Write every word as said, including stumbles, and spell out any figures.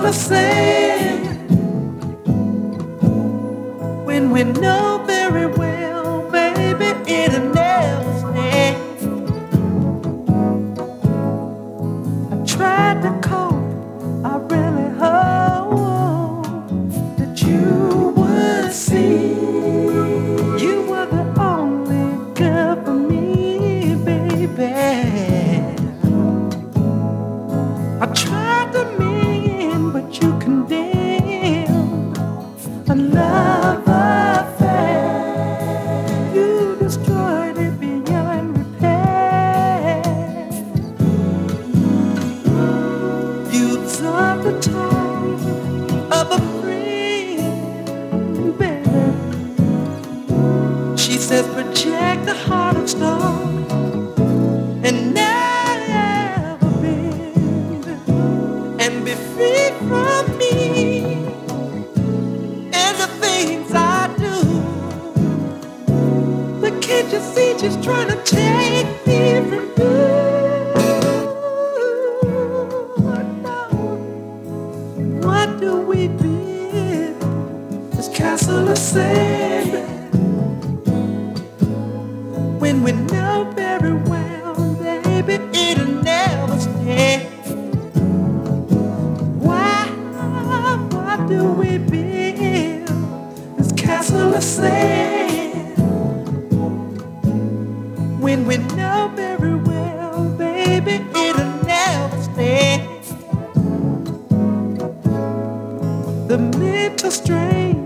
castle of sand. When we know very well, baby, it'll never stand. I tried to cope, I really hope that you would see you were the only girl for me, baby. I tried to mean, but you condemned a love affair. You destroyed it beyond repair. You absorbed the tone of a friend, baby. She says project the heart of stone and never bend and be free from me and the things I do. But can't you see she's trying to take me from you? No. What do we build? This castle of sand. When we know very well, baby, it'll never stand. Why, why do we build this castle of sand? When we know very well, baby, it'll never stand. The mental strain